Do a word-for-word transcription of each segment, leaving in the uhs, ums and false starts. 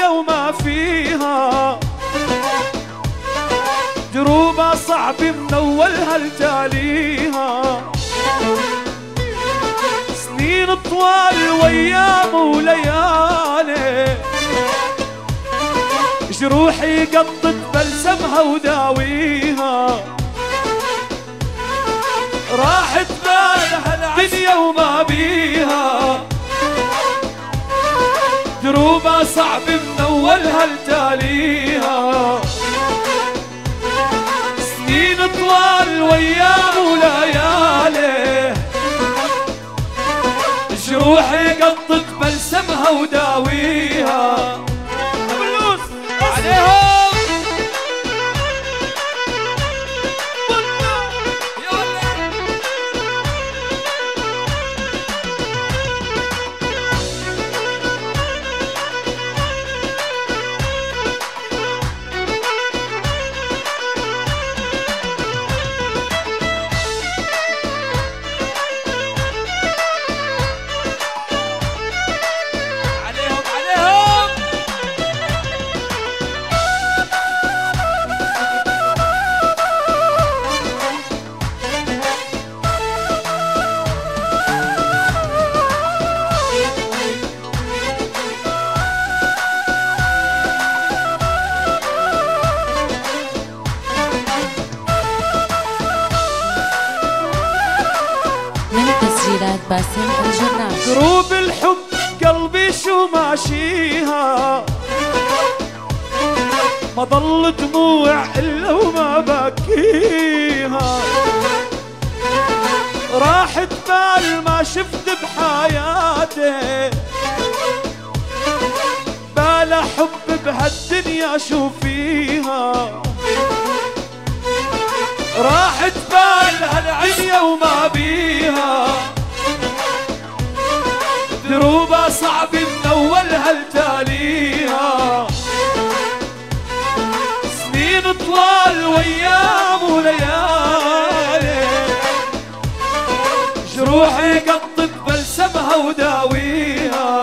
وما فيها، دروبها صعب من اولها لتاليها، سنين طوال وايام وليالي، جروحي قطت بلسمها وداويها، راحت بالها الدنيا وما بيها، دروبها صعب من اولها لتاليها، سنين طوال وايام وليالي، جروحي قطت بلسمها وداويها. فلوس عليهم باسم الجراح. دروب الحب قلبي شو ماشيها، ما ضل دموع الا وما بكيها، راحت بال ما شفت بحياتي، بلا حب بهالدنيا شو فيها، راحت بال هالعيا وما بيها، دروبها صعب من اولها لتاليها، سنين طوال وايام وليالي، جروحي قطت بلسمها وداويها.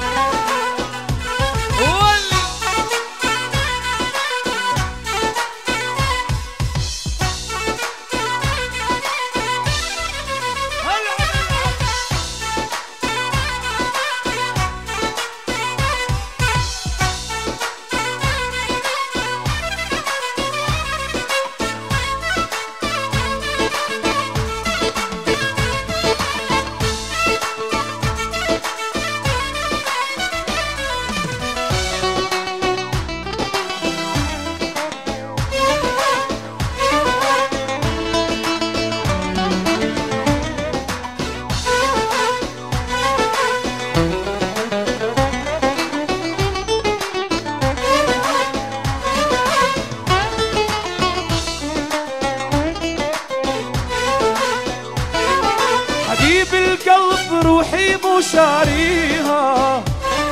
بالقلب روحي مو شاريها،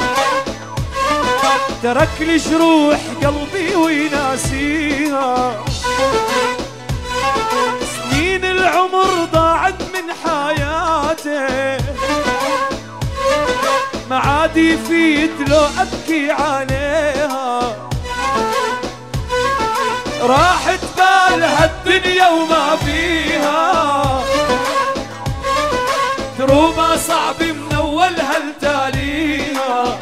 ترك لي جروح قلبي ويناسيها، سنين العمر ضاعت من حياتي، ما عاد يفيد لو ابكي عليها، راحت بالها الدنيا وما فيها، دروبها صعب من اولها لتاليها،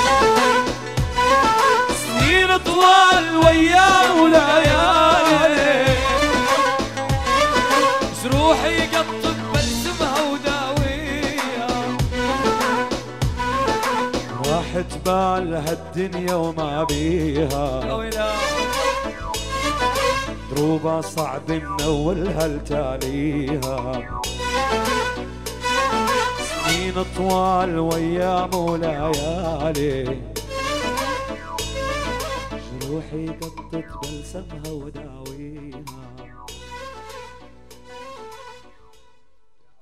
سنين طوال وايام وليالي، جروحي قطت بلسمها وداويها، راحت بالها الدنيا وما بيها، دروبها صعب من اولها لتاليها، سنين طوال وايام وليالي، جروحي قطت بلسمها وداويها.